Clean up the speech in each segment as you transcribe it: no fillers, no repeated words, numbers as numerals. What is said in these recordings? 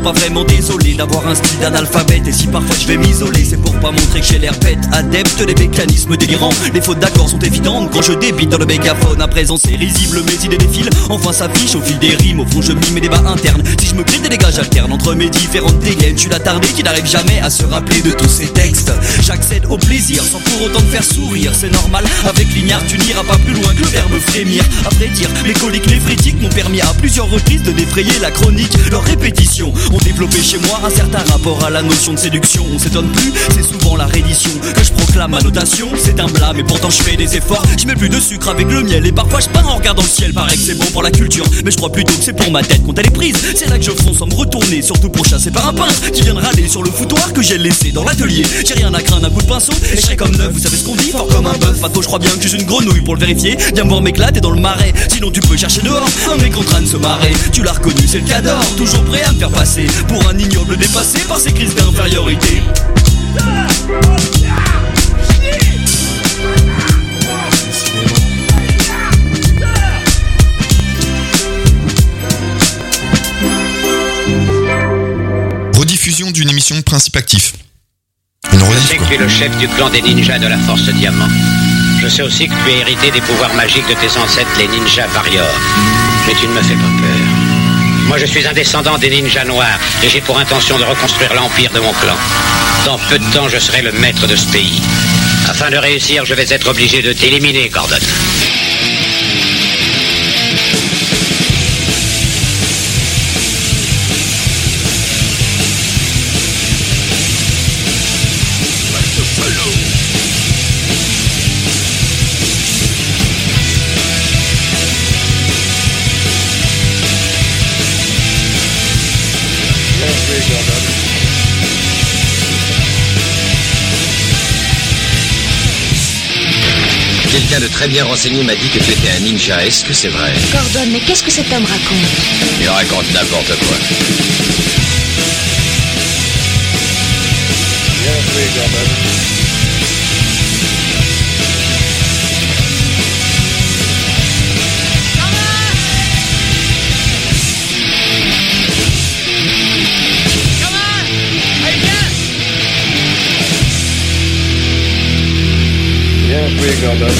pas vraiment désolé d'avoir un style d'analphabète. Et si parfois je vais m'isoler, c'est pour pas montrer que j'ai l'air bête. Adepte des mécanismes délirants, les fautes d'accord sont évidentes quand je débite dans le mégaphone. À présent c'est risible, mes idées défilent, enfin s'affiche au fil des rimes. Au fond je mime mes débats internes, si je me crée des dégâts j'alterne entre mes différentes dégaines. Je suis l'attardé qui n'arrive jamais à se rappeler de tous ces textes. J'accède au plaisir sans pour autant te faire sourire. C'est normal, avec l'ignare tu n'iras pas plus loin que le verbe frémir. À vrai dire, mes coliques néphrétiques m'ont permis à plusieurs reprises de défrayer la chronique. Leurs répétitions ont développé chez moi un certain rapport à la notion de séduction. On s'étonne plus, c'est souvent la reddition que je proclame ma notation. C'est un blâme et pourtant je fais des efforts. Je mets plus de sucre avec le miel et parfois je pars en regardant le ciel. Paraît que c'est bon pour la culture, mais je crois plutôt que c'est pour ma tête quand elle est prise. C'est là que je fonce sans me retourner, surtout pour chasser par un peintre qui vient de râler sur le foutoir que j'ai laissé dans l'atelier. J'ai rien à craindre, un coup de pinceau et je serai comme neuf. Vous savez ce qu'on dit, fort comme un bœuf. Pato, je crois bien que je suis une grenouille pour le vérifier. Viens me voir m'éclater dans le marais, sinon tu peux chercher dehors un mec en train de se marrer. Tu l'as reconnu, c'est le cador, toujours prêt à me faire passer pour un ignoble dépassé par ses crises d'infériorité. Rediffusion d'une émission de Principe Actif. Je sais que tu es le chef du clan des ninjas de la Force Diamant. Je sais aussi que tu as hérité des pouvoirs magiques de tes ancêtres, les ninjas Warriors. Mais tu ne me fais pas peur. Moi, je suis un descendant des ninjas noirs et j'ai pour intention de reconstruire l'empire de mon clan. Dans peu de temps, je serai le maître de ce pays. Afin de réussir, je vais être obligé de t'éliminer, Gordon. Quelqu'un de très bien renseigné m'a dit que tu étais un ninja. Est-ce que c'est vrai? Gordon, mais qu'est-ce que cet homme raconte? Il raconte n'importe quoi. Bien joué, Gordon. Bien joué, Gordon.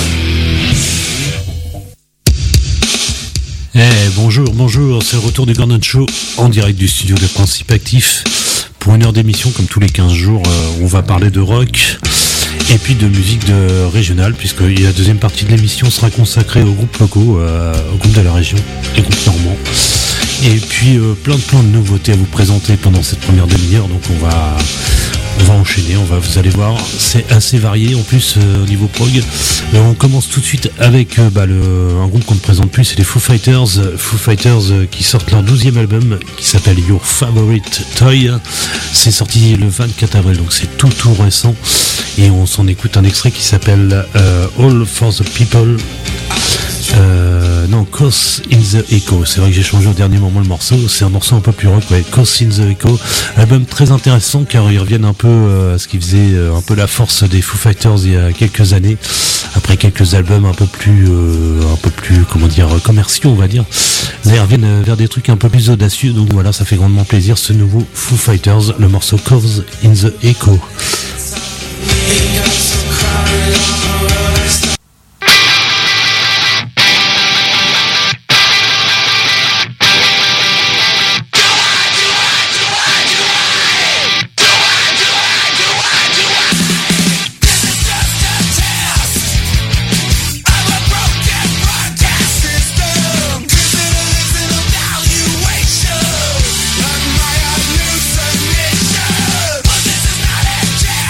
Bonjour, c'est le retour du Gordon Show en direct du studio de Principe Actif pour une heure d'émission comme tous les 15 jours. On va parler de rock et puis de musique régionale, puisque la deuxième partie de l'émission sera consacrée aux groupes locaux, aux groupes de la région, les groupes normands. Et puis plein de nouveautés à vous présenter pendant cette première demi-heure, donc on va enchaîner, vous allez voir, c'est assez varié en plus au niveau prog. On commence tout de suite avec un groupe qu'on ne présente plus, c'est les Foo Fighters qui sortent leur 12e album qui s'appelle Your Favorite Toy. C'est sorti le 24 avril, donc c'est tout récent, et on s'en écoute un extrait qui s'appelle All for the People. Cause in the Echo. C'est vrai que j'ai changé au dernier moment le morceau. C'est un morceau un peu plus rock, ouais. Cause in the Echo. Album très intéressant car ils reviennent un peu à ce qui faisait un peu la force des Foo Fighters il y a quelques années. Après quelques albums un peu plus commerciaux, on va dire. Là, ils reviennent vers des trucs un peu plus audacieux. Donc voilà, ça fait grandement plaisir. Ce nouveau Foo Fighters, le morceau Cause in the Echo. This is not a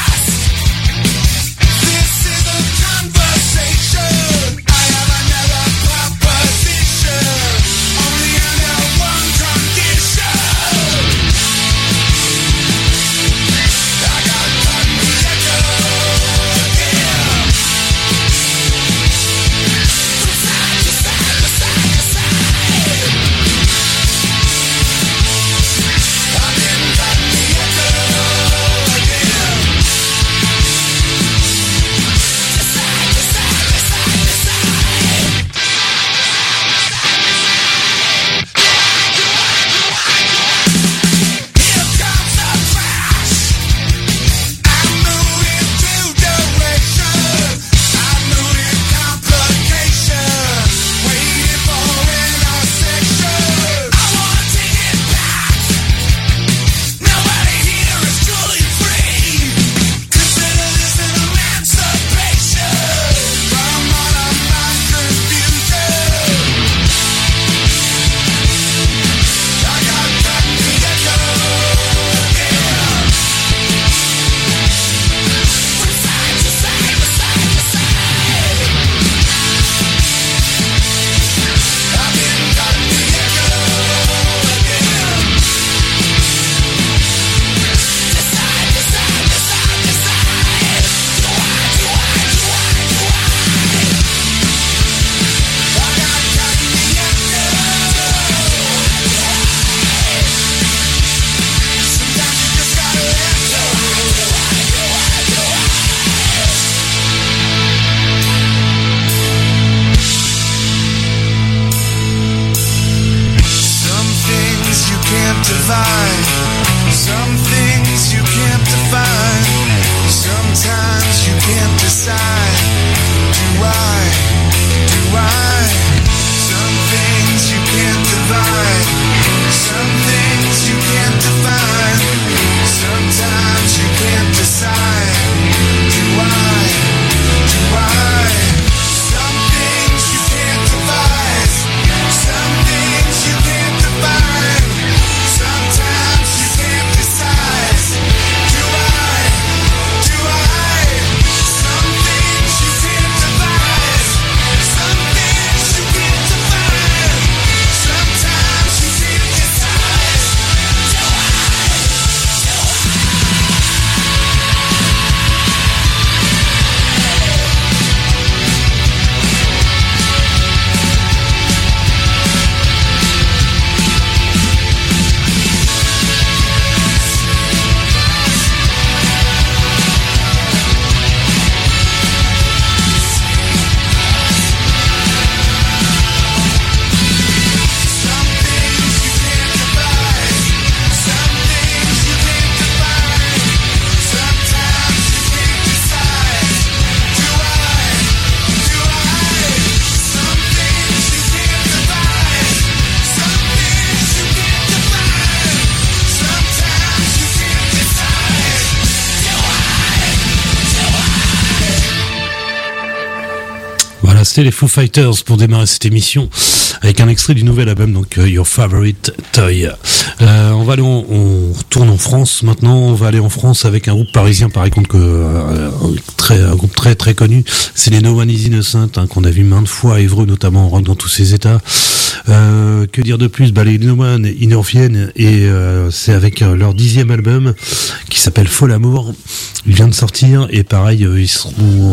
C'était les Foo Fighters pour démarrer cette émission avec un extrait du nouvel album, donc Your Favorite Toy. On retourne en France maintenant. On va aller en France avec un groupe parisien, par contre, un groupe très très connu. C'est les No One Is Innocent, qu'on a vu maintes fois à Évreux, notamment en rock dans tous ses états. Que dire de plus? Les No One, ils reviennent et c'est avec leur 10e album qui s'appelle Fol Amour. Il vient de sortir et pareil, ils sont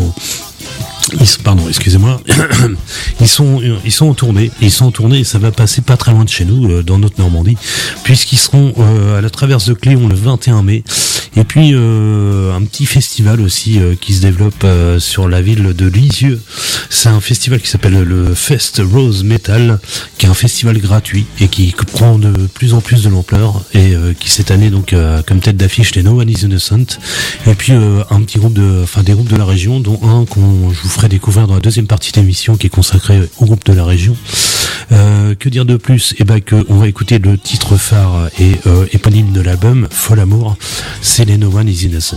en tournée. Ils sont en tournée et ça va passer pas très loin de chez nous, dans notre Normandie, puisqu'ils seront à la Traverse de Cléon le 21 mai. Et puis un petit festival aussi qui se développe sur la ville de Lisieux. C'est un festival qui s'appelle le Fest Rose Metal, qui est un festival gratuit et qui prend de plus en plus de l'ampleur et qui cette année donc comme tête d'affiche les No One Is Innocent. Et puis un petit groupe des groupes de la région, dont un je vous ferai découvrir dans la deuxième partie d'émission qui est consacrée au groupe de la région. Que dire de plus? On va écouter le titre phare et éponyme de l'album, Fol Amour. C'est les No One Is Innocent.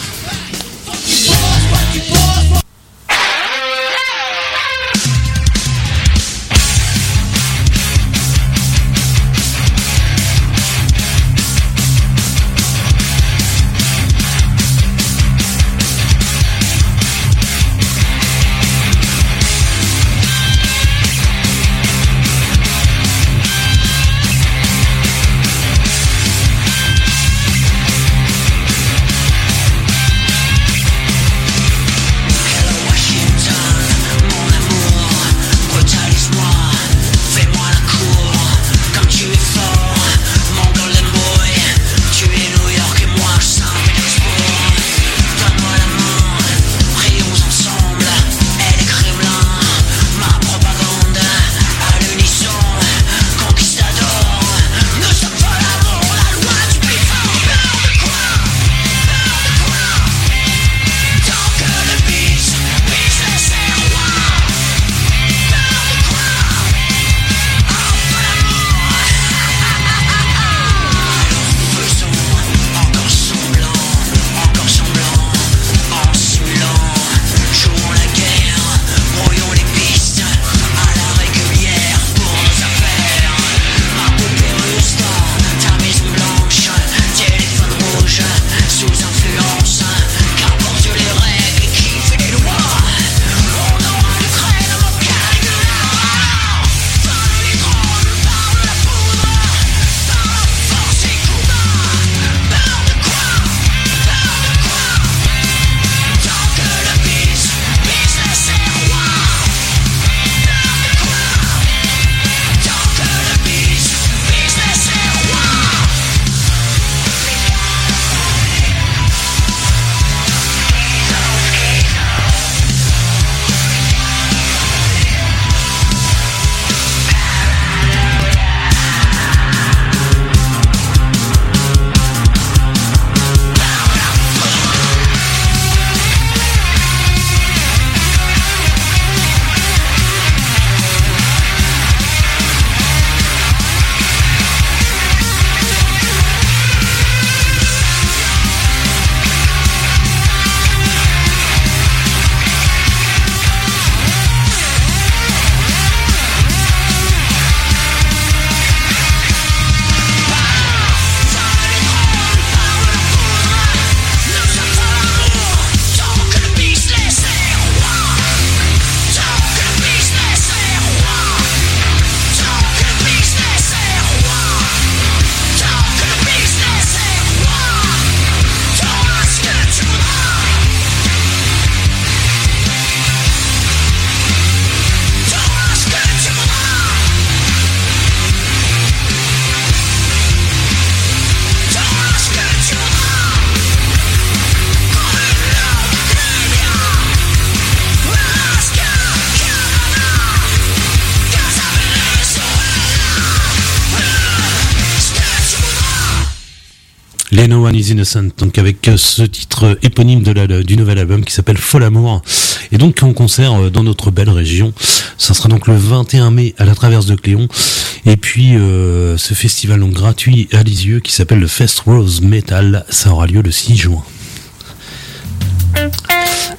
Les No One Is Innocent, donc avec ce titre éponyme du nouvel album qui s'appelle Fol Amour, et donc en concert dans notre belle région. Ça sera donc le 21 mai à la Traverse de Cléon, et puis ce festival donc gratuit à Lisieux qui s'appelle le Fest Rose Metal, ça aura lieu le 6 juin.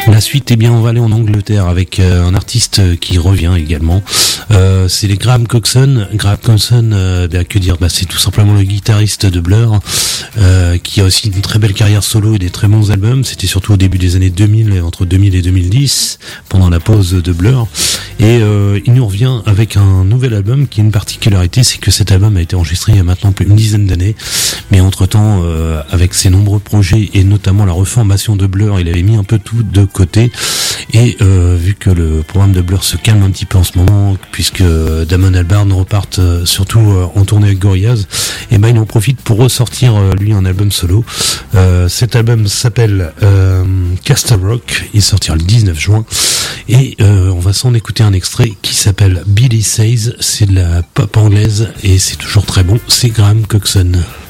La suite, eh bien, on va aller en Angleterre avec un artiste qui revient également. C'est les Graham Coxon. Graham Coxon, que dire, c'est tout simplement le guitariste de Blur, qui a aussi une très belle carrière solo et des très bons albums. C'était surtout au début des années 2000, entre 2000 et 2010, pendant la pause de Blur. Et il nous revient avec un nouvel album qui a une particularité, c'est que cet album a été enregistré il y a maintenant plus d'une dizaine d'années. Mais entre-temps, avec ses nombreux projets et notamment la reformation de Blur, il avait mis un peu tout de côté. Et vu que le programme de Blur se calme un petit peu en ce moment, puisque Damon Albarn repart surtout en tournée avec Gorillaz, et ben il en profite pour ressortir lui un album solo. Cet album s'appelle Castle Rock, il sortira le 19 juin et on va s'en écouter un extrait qui s'appelle Billy Says. C'est de la pop anglaise et c'est toujours très bon. C'est Graham Coxon.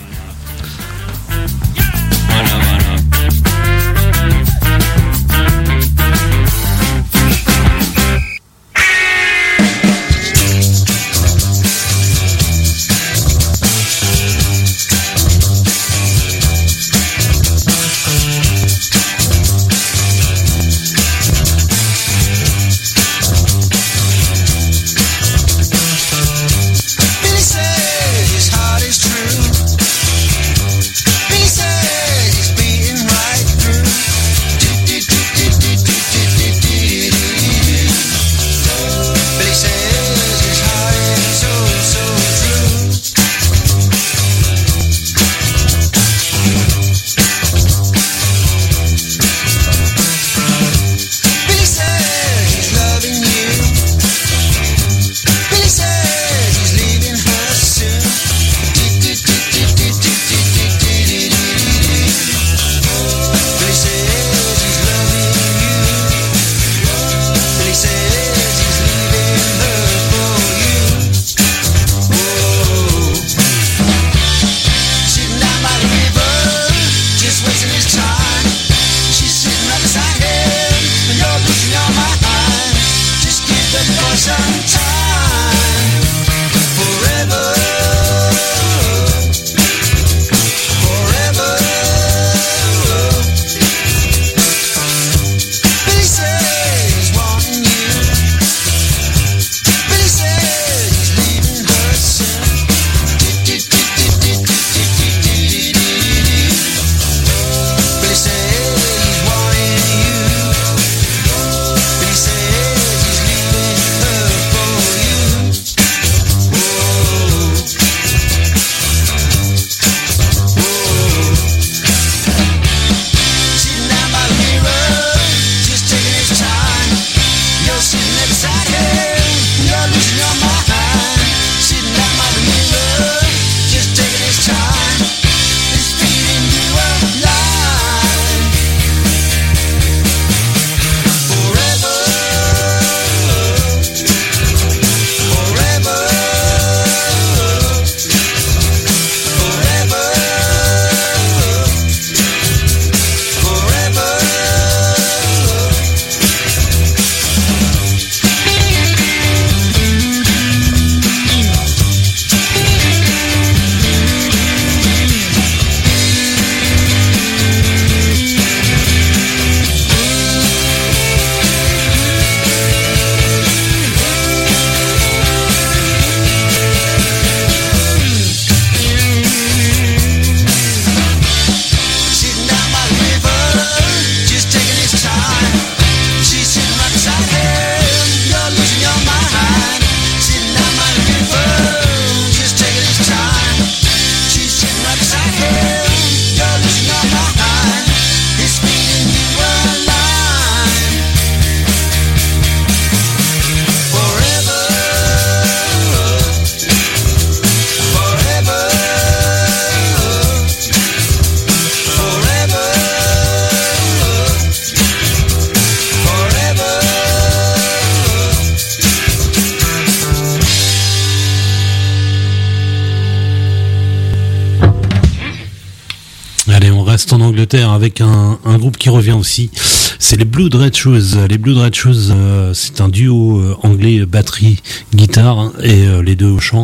En Angleterre avec un groupe qui revient aussi, c'est les Blood Red Shoes. Les Blood Red Shoes, c'est un duo anglais batterie guitare et les deux au chant.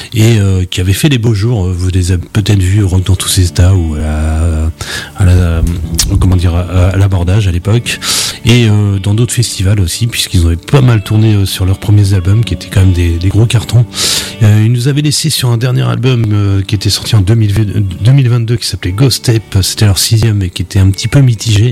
et qui avait fait les beaux jours. Vous les avez peut-être vus Rock dans tous ses états ou à l'abordage à l'époque, et dans d'autres festivals aussi, puisqu'ils avaient pas mal tourné sur leurs premiers albums qui étaient quand même des gros cartons. Ils nous avaient laissé sur un dernier album qui était sorti en 2022 qui s'appelait Ghost Tape. C'était leur 6e et qui était un petit peu mitigé.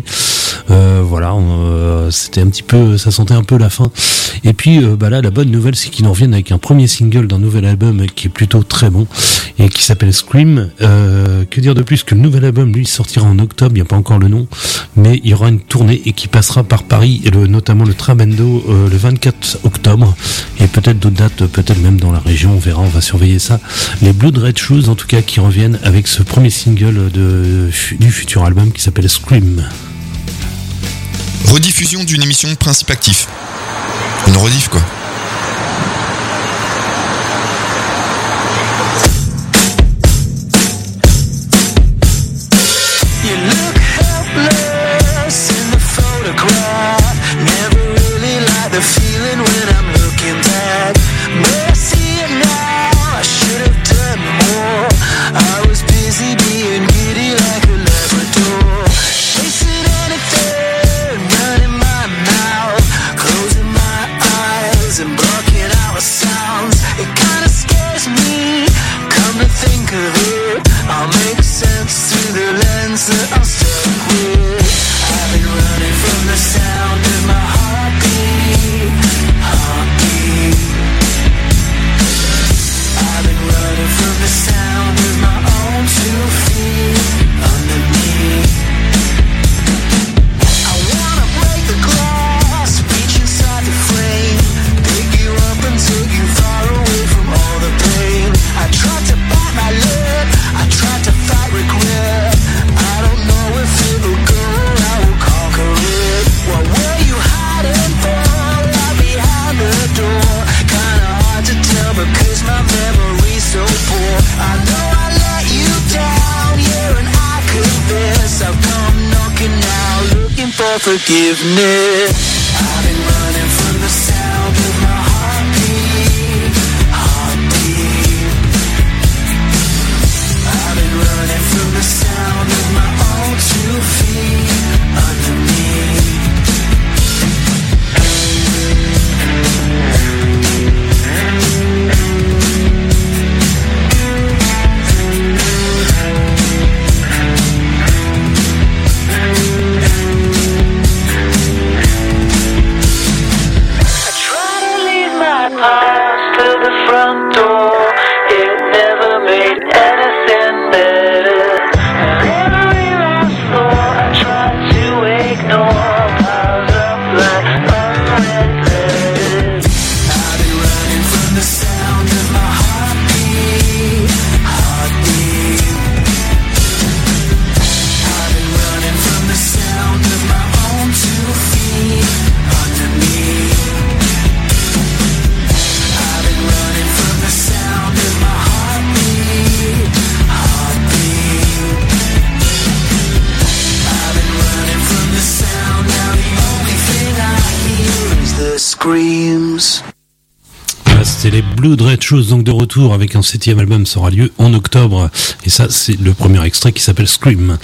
C'était un petit peu, ça sentait un peu la fin. Et puis là, la bonne nouvelle, c'est qu'ils nous reviennent avec un premier single d'un nouvel album qui est plutôt très bon et qui s'appelle Scream. Que dire de plus que le nouvel album, lui, sortira en octobre. Il n'y a pas encore le nom, mais il y aura une tournée et qui passera par Paris, et notamment le Trabendo le 24 octobre, et peut-être d'autres dates, peut-être même dans la région. On verra, on va surveiller ça. Les Blood Red Shoes, en tout cas, qui reviennent avec ce premier single du futur album qui s'appelle Scream. Rediffusion d'une émission Principe Actif. Une rediff, quoi. Forgiveness. I've been running from the sound of my heartbeat. I've been running from the sound of my own 2 feet under me. Screams. C'était les Blood Red Shoes, donc de retour avec un 7e album, ça aura lieu en octobre, et ça c'est le premier extrait qui s'appelle Scream.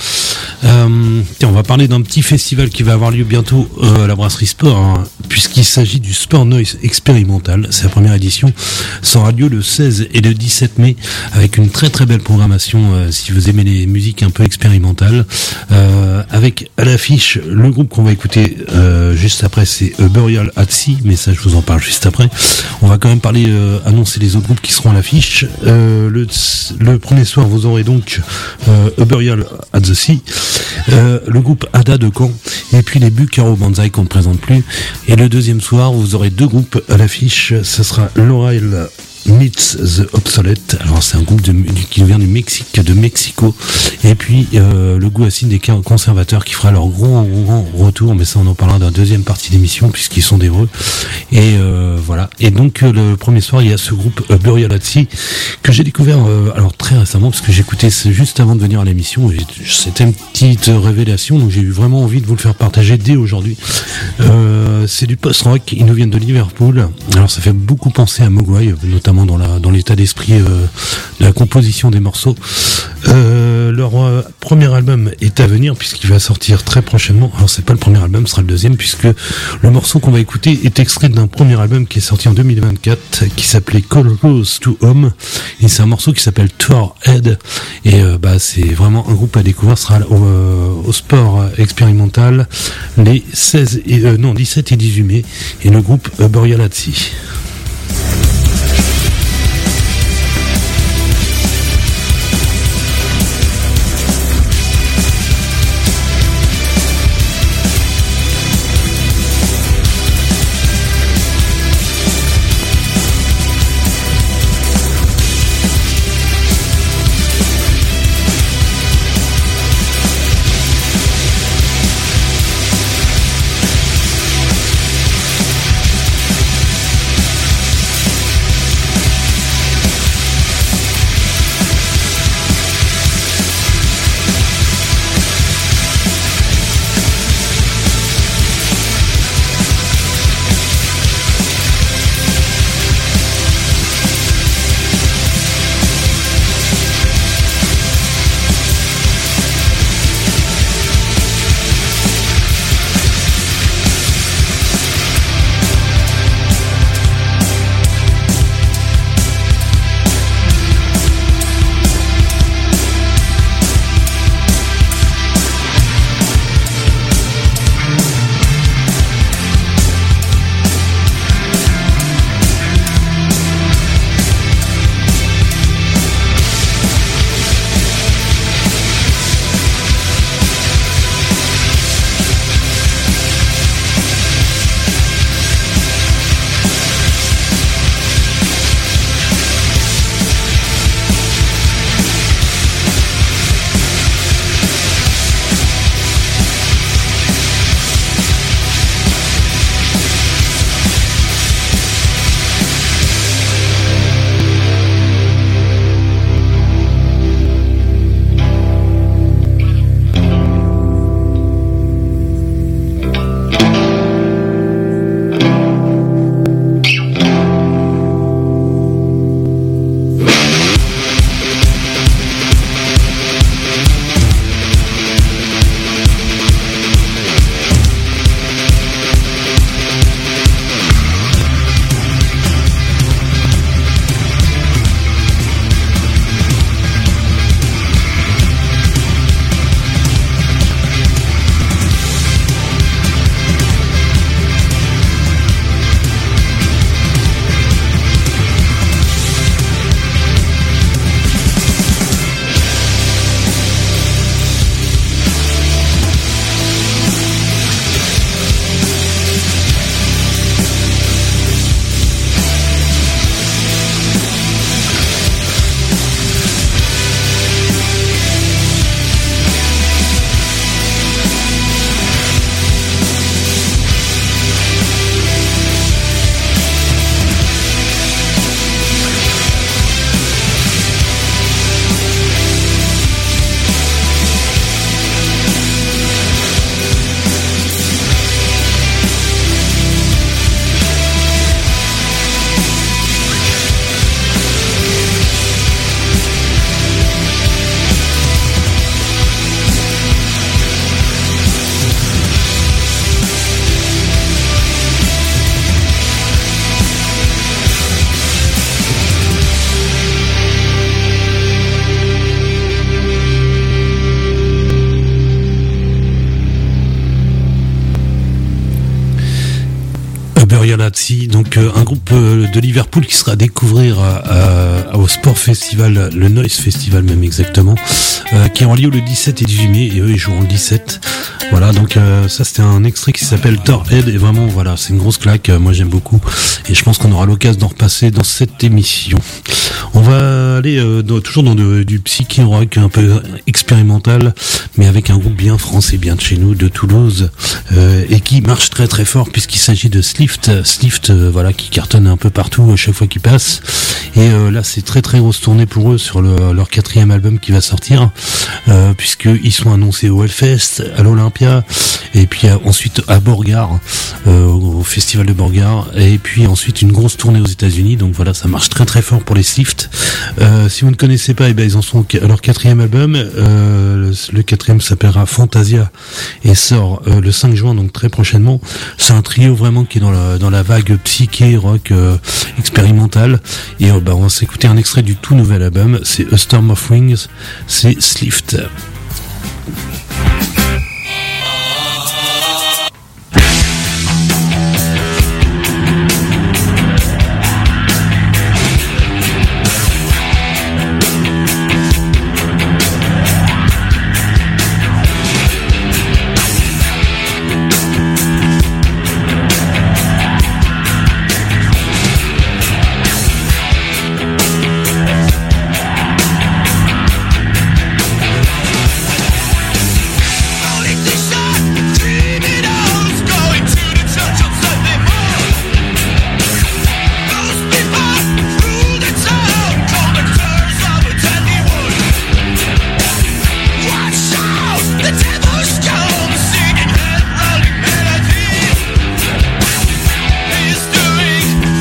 On va parler d'un petit festival qui va avoir lieu bientôt à la Brasserie Sport, hein, puisqu'il s'agit du Sport Noise Expérimental. C'est la première édition, ça aura lieu le 16 et le 17 mai avec une très très belle programmation si vous aimez les musiques un peu expérimentales, avec à l'affiche le groupe qu'on va écouter juste après, c'est Burial at Sea, mais ça je vous en parle juste après. On va quand même annoncer les autres groupes qui seront à l'affiche. Le premier soir, vous aurez donc Burial at the Sea, le groupe Ada de Caen, et puis les Bucaro Banzai qu'on ne présente plus. Et le deuxième soir, vous aurez 2 groupes à l'affiche. Ce sera Laurel Meets the Obsolete. Alors c'est un groupe qui vient du Mexique, de Mexico, et puis le Guacine des Conservateurs qui fera leur grand retour, mais ça on en parlera dans la deuxième partie d'émission puisqu'ils sont d'Evreux, et voilà. Et donc le premier soir il y a ce groupe Burial at Sea que j'ai découvert alors très récemment, parce que j'écoutais juste avant de venir à l'émission, et c'était une petite révélation, donc j'ai eu vraiment envie de vous le faire partager dès aujourd'hui. C'est du post-rock, ils nous viennent de Liverpool, alors ça fait beaucoup penser à Mogwai, notamment notamment dans l'état d'esprit de la composition des morceaux. Leur premier album est à venir puisqu'il va sortir très prochainement. Alors c'est pas le premier album, ce sera le deuxième, puisque le morceau qu'on va écouter est extrait d'un premier album qui est sorti en 2024 qui s'appelait Close to Home, et c'est un morceau qui s'appelle Tour Head, et c'est vraiment un groupe à découvrir. Ce sera au Sport Expérimental les 17 et 18 mai, et le groupe Burial at Sea. Burial at Sea, donc un groupe de Liverpool qui sera à découvrir au Sport Festival, le Noise Festival même exactement, qui aura lieu le 17 et 18 mai, et eux ils joueront le 17. Voilà, donc ça c'était un extrait qui s'appelle Torhead, et vraiment voilà, c'est une grosse claque, moi j'aime beaucoup, et je pense qu'on aura l'occasion d'en repasser dans cette émission. On va aller toujours dans du psyché rock un peu expérimental, mais avec un groupe bien français, bien de chez nous, de Toulouse, et qui marche très très fort puisqu'il s'agit de Swift Slift, voilà, qui cartonne un peu partout à chaque fois qu'ils passent. Et là, c'est très très grosse tournée pour eux sur leur 4e album qui va sortir, puisqu'ils sont annoncés au Hellfest, à l'Olympia, et puis ensuite à Borgard, au festival de Borgard, et puis ensuite une grosse tournée aux États-Unis. Donc voilà, ça marche très très fort pour les Slift. Si vous ne connaissez pas, ils en sont à leur 4e album. Le 4e s'appellera Fantasia et sort le 5 juin, donc très prochainement. C'est un trio vraiment qui est dans la vague psyché rock expérimental. Et on va s'écouter un extrait du tout nouvel album. C'est A Storm of Wings. C'est Slift.